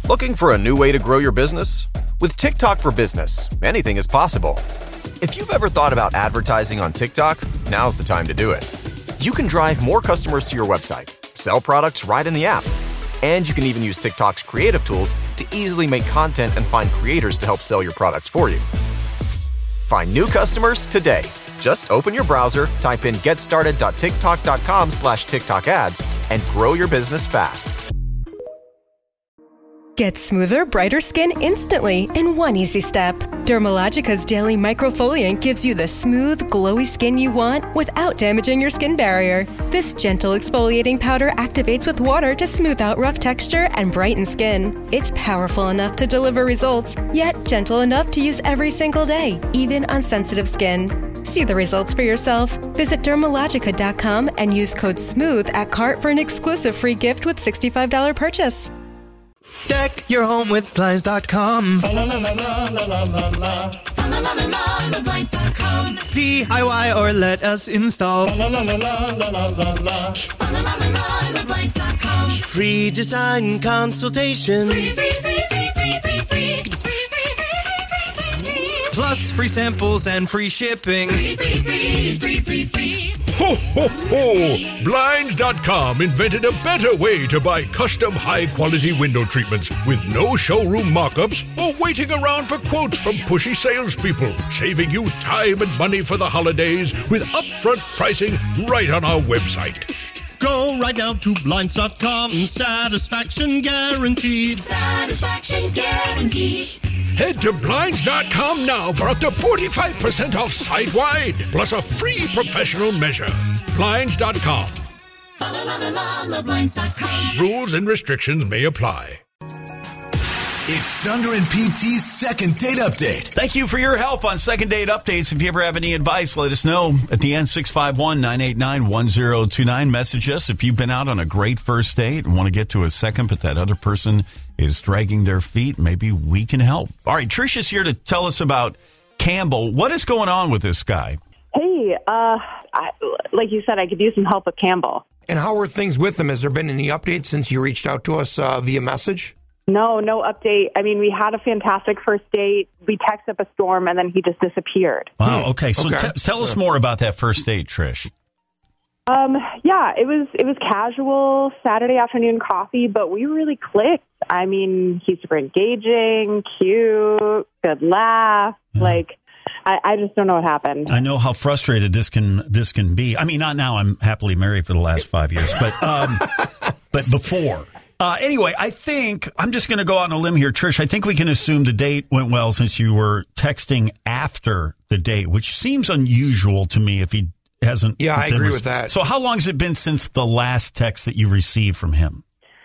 Looking for a new way to grow your business? With TikTok for Business, anything is possible. If you've ever thought about advertising on TikTok, now's the time to do it. You can drive more customers to your website, sell products right in the app, and you can even use TikTok's creative tools to easily make content and find creators to help sell your products for you. Find new customers today. Just open your browser, type in getstarted.tiktok.com/TikTok ads, and grow your business fast. Get smoother, brighter skin instantly in one easy step. Dermalogica's daily microfoliant gives you the smooth, glowy skin you want without damaging your skin barrier. This gentle exfoliating powder activates with water to smooth out rough texture and brighten skin. It's powerful enough to deliver results, yet gentle enough to use every single day, even on sensitive skin. See the results for yourself. Visit Dermalogica.com and use code SMOOTH at cart for an exclusive free gift with $65 purchase. Deck your home with Blinds.com. DIY or let us install. Free design consultation. Plus free samples and free shipping. Ho, ho, ho! Blinds.com invented a better way to buy custom high-quality window treatments with no showroom mock-ups or waiting around for quotes from pushy salespeople, saving you time and money for the holidays with upfront pricing right on our website. Go right now to Blinds.com. Satisfaction guaranteed. Satisfaction guaranteed. Head to Blinds.com now for up to 45% off site-wide, plus a free professional measure. Blinds.com. Blinds.com. Rules and restrictions may apply. It's Thunder and PT's second date update. Thank you for your help on second date updates. If you ever have any advice, let us know. At the end, 651-989-1029. Message us if you've been out on a great first date and want to get to a second, but that other person is dragging their feet. Maybe we can help. All right, Trisha's here to tell us about Campbell. What is going on with this guy? Hey, like you said, I could use some help with Campbell. And how are things with him? Has there been any updates since you reached out to us via message? No update. I mean, we had a fantastic first date. We texted up a storm, and then he just disappeared. Wow, okay. So tell us more about that first date, Trish. Yeah, it was casual Saturday afternoon coffee, but we really clicked. I mean, he's super engaging, cute, good laugh. Like, I just don't know what happened. I know how frustrated this can be. I mean, not now. I'm happily married for the last 5 years, but before. Anyway, I think I'm just going to go out on a limb here, Trish. I think we can assume the date went well since you were texting after the date, which seems unusual to me if he hasn't. Yeah, I agree with that. So how long has it been since the last text that you received from him?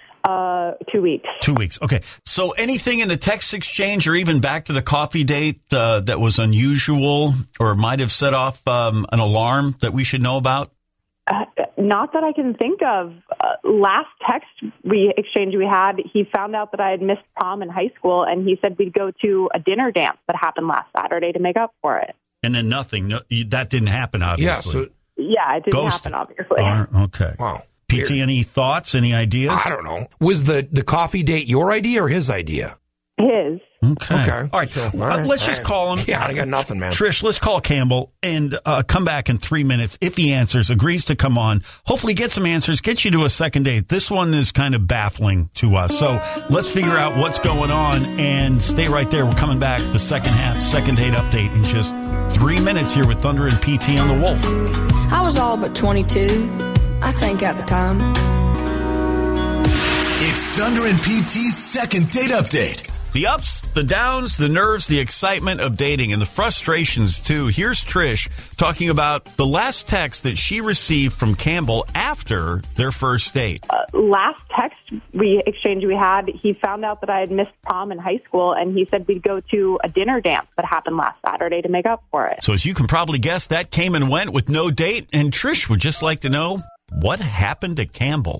2 weeks. 2 weeks. Okay. So anything in the text exchange or even back to the coffee date that was unusual or might have set off an alarm that we should know about? Not that I can think of. Last text we had, he found out that I had missed prom in high school, and he said we'd go to a dinner dance that happened last Saturday to make up for it. And then nothing. No, that didn't happen, obviously. Yeah, it didn't happen, obviously. Okay. Wow. PT, any thoughts, any ideas? I don't know. Was the coffee date your idea or his idea? His. Okay. All right. So, let's just call him. Yeah, I got nothing, man. Trish, let's call Campbell and come back in 3 minutes. If he answers, agrees to come on, hopefully get some answers, get you to a second date. This one is kind of baffling to us. So let's figure out what's going on and stay right there. We're coming back the second half, second date update in just 3 minutes here with Thunder and PT on the Wolf. I was all but 22, I think, at the time. It's Thunder and PT's second date update. The ups, the downs, the nerves, the excitement of dating, and the frustrations, too. Here's Trish talking about the last text that she received from Campbell after their first date. Last text we had, he found out that I had missed prom in high school, and he said we'd go to a dinner dance that happened last Saturday to make up for it. So as you can probably guess, that came and went with no date, and Trish would just like to know what happened to Campbell.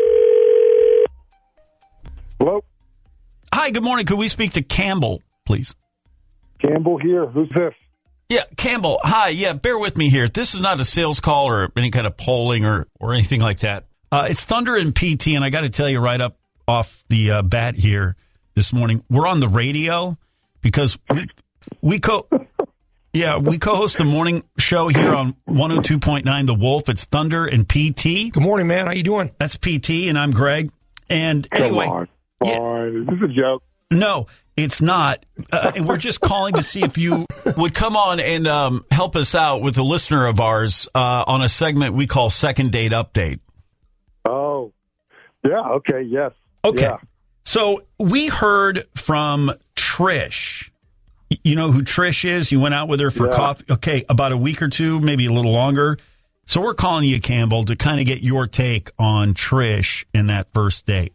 Hello? Hi, good morning. Could we speak to Campbell, please? Campbell here. Who's this? Yeah, Campbell. Hi. Yeah, bear with me here. This is not a sales call or any kind of polling or anything like that. It's Thunder and PT, and I got to tell you right up off the bat here, this morning. We're on the radio because we co-host the morning show here on 102.9 The Wolf. It's Thunder and PT. Good morning, man. How you doing? That's PT, and I'm Greg. And anyway, Come on. Is this a joke? No, it's not. And we're just calling to see if you would come on and help us out with a listener of ours on a segment we call Second Date Update. Oh, yeah. Okay. Yes. Okay. Yeah. So we heard from Trish. You know who Trish is? You went out with her for coffee. Okay, about a week or two, maybe a little longer. So we're calling you, Campbell, to kind of get your take on Trish in that first date.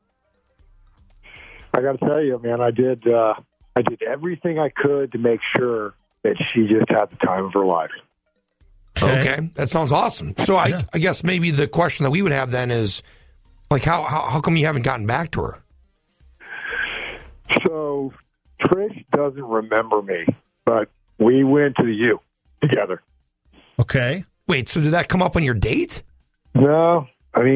I got to tell you, man, I did everything I could to make sure that she just had the time of her life. Okay, that sounds awesome. So I guess maybe the question that we would have then is, like, how come you haven't gotten back to her? So Trish doesn't remember me, but we went to the U together. Okay. Wait, so did that come up on your date? No,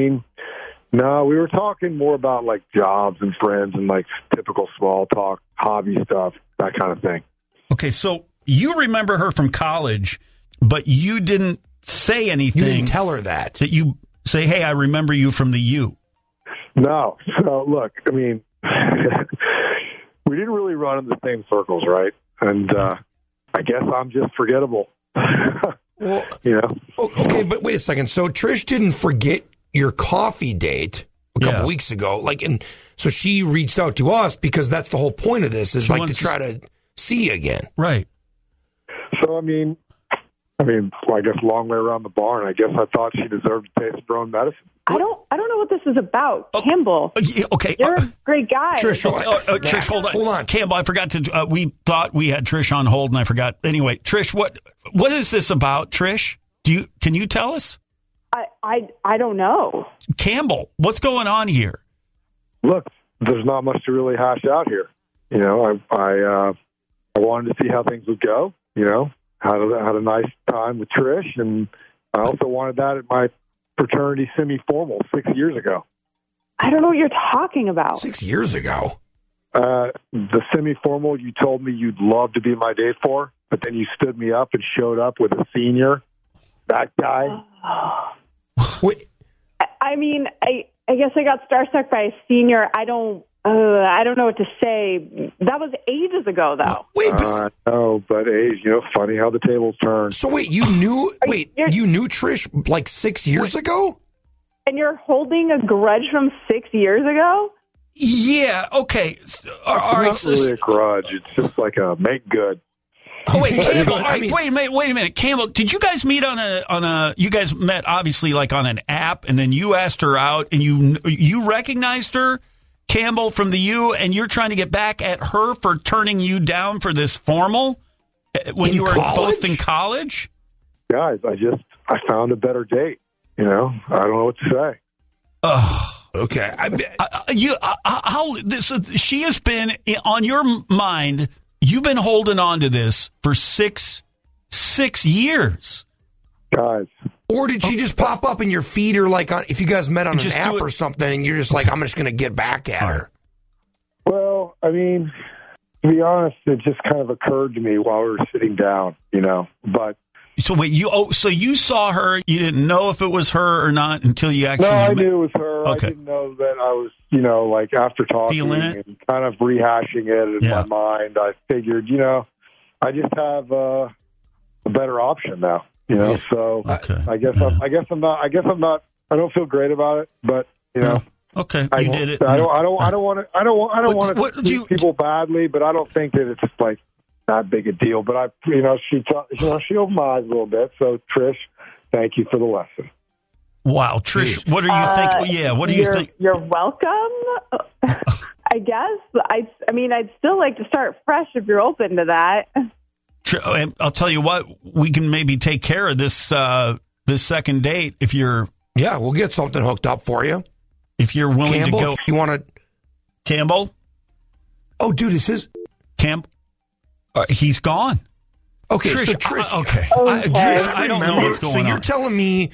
no, we were talking more about like jobs and friends and like typical small talk, hobby stuff, that kind of thing. Okay, so you remember her from college, but you didn't say anything. You didn't tell her that. That you say, hey, I remember you from the U. No. So look, I mean, we didn't really run in the same circles, right? And I guess I'm just forgettable. Well, you know. Okay, but wait a second. So Trish didn't forget your coffee date a couple weeks ago, like, and so she reached out to us because that's the whole point of this is she like to try to see you again, right? So I mean, well, I guess long way around the barn. I guess I thought she deserved to taste her own medicine. I don't know what this is about, Campbell. Okay, you're a great guy. Trish, Trish, hold on. Campbell, I forgot to. We thought we had Trish on hold, and I forgot. Anyway, Trish, what is this about, Trish? Can you tell us? I don't know. Campbell, what's going on here? Look, there's not much to really hash out here. You know, I wanted to see how things would go. You know, had a nice time with Trish, and I also wanted that at my fraternity semi-formal 6 years ago. I don't know what you're talking about. 6 years ago? The semi-formal you told me you'd love to be my date for, but then you stood me up and showed up with a senior. That guy. Wait. I mean, I guess I got starstruck by a senior. I don't know what to say. That was ages ago, though. Wait, no, but age, funny how the tables turn. So wait, you knew Trish like 6 years ago? And you're holding a grudge from 6 years ago? Yeah. Okay. All right. It's not really a grudge. It's just like a make good. Oh wait, Campbell. Wait a minute, Campbell. Did you guys meet on a? You guys met obviously like on an app, and then you asked her out, and you recognized her, Campbell, from the U, and you're trying to get back at her for turning you down for this formal when you were both in college. Guys, I found a better date. I don't know what to say. Okay. She has been on your mind. You've been holding on to this for six years. Guys. Or did she just pop up in your feed or like if you guys met on an app or something and you're just like, I'm just going to get back at her? Well, I mean, to be honest, it just kind of occurred to me while we were sitting down, But so wait, so you saw her, you didn't know if it was her or not until you actually No, I knew it was her. Okay. I didn't know that I was, like after talking and kind of rehashing it in my mind, I figured, I just have a better option now, So I guess I'm not. I don't feel great about it, but Okay, you did it. I don't want to treat people badly, but I don't think that it's like that big a deal. But she opened my eyes a little bit. So Trish, thank you for the lesson. Wow, Trish, what are you thinking? Yeah, what do you think? You're welcome. I guess. I mean, I'd still like to start fresh if you're open to that. I'll tell you what, we can maybe take care of this this second date if you're. Yeah, we'll get something hooked up for you. If you're willing Campbell, to go. You want to. Campbell? Oh, dude, is his. Campbell? He's gone. Okay, Trish, so Trish. Okay. Trish, I don't know what's going on. So you're telling me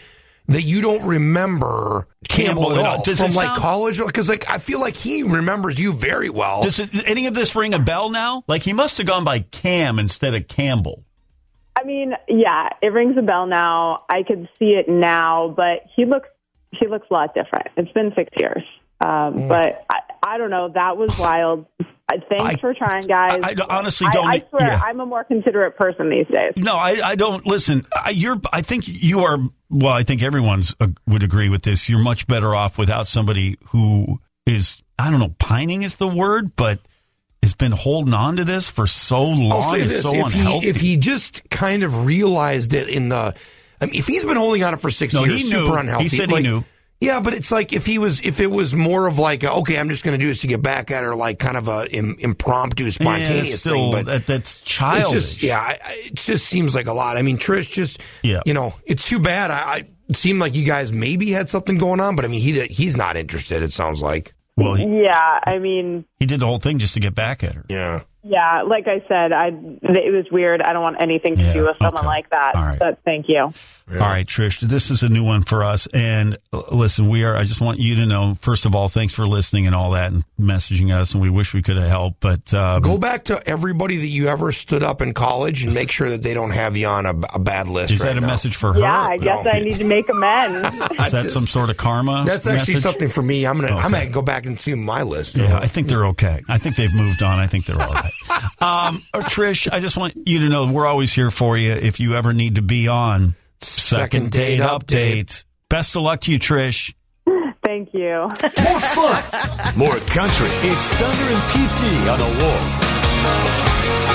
that you don't remember Campbell at all from like college? Because like I feel like he remembers you very well. Does any of this ring a bell now? Like he must have gone by Cam instead of Campbell. I mean, yeah, it rings a bell now. I could see it now, but he looks a lot different. It's been 6 years. But I don't know. That was wild. Thanks for trying, guys. I honestly don't. I swear, I'm a more considerate person these days. No, I don't. Listen, I think you are. Well, I think everyone's would agree with this. You're much better off without somebody who is, I don't know, pining is the word, but has been holding on to this for so long. I'll say this, so unhealthy. If he just kind of realized it if he's been holding on it for 6 years, super unhealthy. He said he knew. Yeah, but it's like if it was more of like, okay, I'm just going to do this to get back at her, like kind of a impromptu, spontaneous thing. But that's childish. It just seems like a lot. I mean, Trish just, it's too bad. It seemed like you guys maybe had something going on, but I mean, he's not interested, it sounds like. Well, I mean, he did the whole thing just to get back at her. Yeah, like I said, it was weird. I don't want anything to do with someone like that. All right. But thank you. Yeah. All right, Trish, this is a new one for us. And listen, I just want you to know, first of all, thanks for listening and all that and messaging us. And we wish we could have helped. But go back to everybody that you ever stood up in college and make sure that they don't have you on a bad list. Is that a message for her? Yeah, I guess I need to make amends. Is that some sort of karma? That's actually something for me. I'm gonna go back and see my list. Yeah, I think they're okay. I think they've moved on. I think they're all right. Trish, I just want you to know we're always here for you if you ever need to be on Second Date Update. Best of luck to you, Trish. Thank you. More fun, more country. It's Thunder and PT on the Wolf.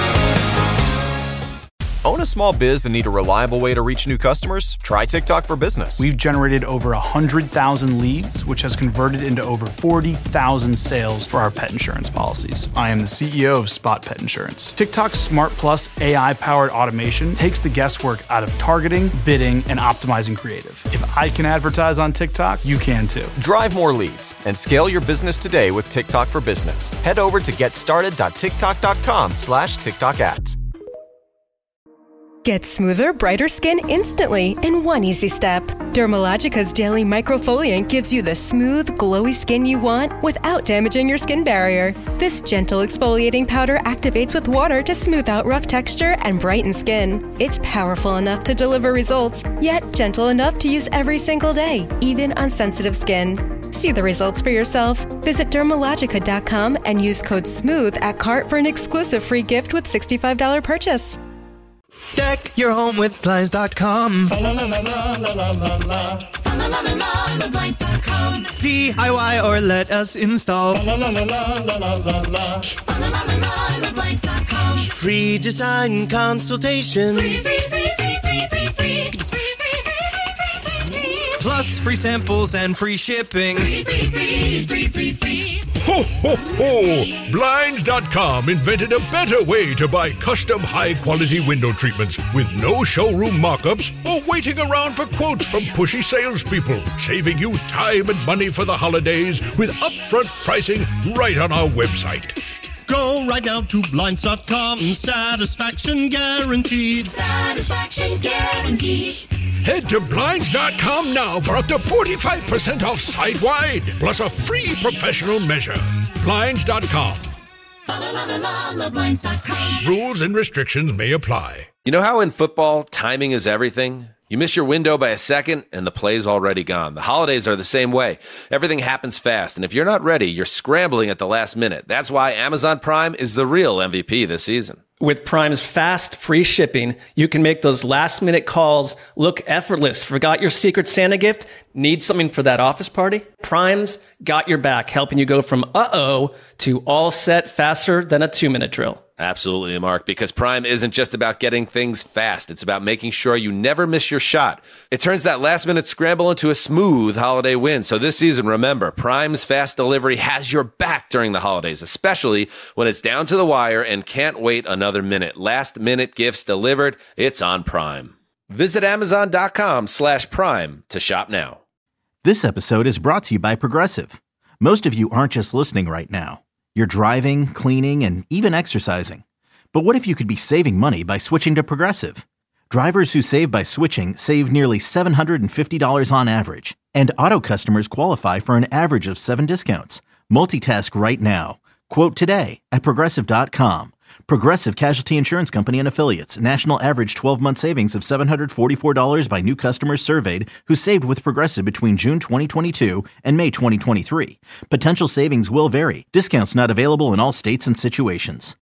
Own a small biz and need a reliable way to reach new customers? Try TikTok for Business. We've generated over 100,000 leads, which has converted into over 40,000 sales for our pet insurance policies. I am the CEO of Spot Pet Insurance. TikTok's Smart Plus AI-powered automation takes the guesswork out of targeting, bidding, and optimizing creative. If I can advertise on TikTok, you can too. Drive more leads and scale your business today with TikTok for Business. Head over to getstarted.tiktok.com/TikTok ads. Get smoother, brighter skin instantly in one easy step. Dermalogica's Daily Microfoliant gives you the smooth, glowy skin you want without damaging your skin barrier. This gentle exfoliating powder activates with water to smooth out rough texture and brighten skin. It's powerful enough to deliver results, yet gentle enough to use every single day, even on sensitive skin. See the results for yourself. Visit Dermalogica.com and use code SMOOTH at cart for an exclusive free gift with $65 purchase. Deck your home with Blinds.com. DIY or let us install. Free design consultation. Plus free samples and free shipping. Ho, ho, ho! Blinds.com invented a better way to buy custom high-quality window treatments with no showroom mock-ups or waiting around for quotes from pushy salespeople, saving you time and money for the holidays with upfront pricing right on our website. Go right now to Blinds.com. Satisfaction guaranteed. Satisfaction guaranteed. Head to Blinds.com now for up to 45% off site-wide, plus a free professional measure. Blinds.com. Blinds.com. Rules and restrictions may apply. You know how in football, timing is everything? You miss your window by a second, and the play's already gone. The holidays are the same way. Everything happens fast, and if you're not ready, you're scrambling at the last minute. That's why Amazon Prime is the real MVP this season. With Prime's fast, free shipping, you can make those last-minute calls look effortless. Forgot your Secret Santa gift? Need something for that office party? Prime's got your back, helping you go from uh-oh to all set faster than a 2-minute drill. Absolutely, Mark, because Prime isn't just about getting things fast. It's about making sure you never miss your shot. It turns that last-minute scramble into a smooth holiday win. So this season, remember, Prime's fast delivery has your back during the holidays, especially when it's down to the wire and can't wait another minute. Last-minute gifts delivered, it's on Prime. Visit Amazon.com/Prime to shop now. This episode is brought to you by Progressive. Most of you aren't just listening right now. You're driving, cleaning, and even exercising. But what if you could be saving money by switching to Progressive? Drivers who save by switching save nearly $750 on average, and Auto customers qualify for an average of 7 discounts. Multitask right now. Quote today at Progressive.com. Progressive Casualty Insurance Company and Affiliates. National average 12-month savings of $744 by new customers surveyed who saved with Progressive between June 2022 and May 2023. Potential savings will vary. Discounts not available in all states and situations.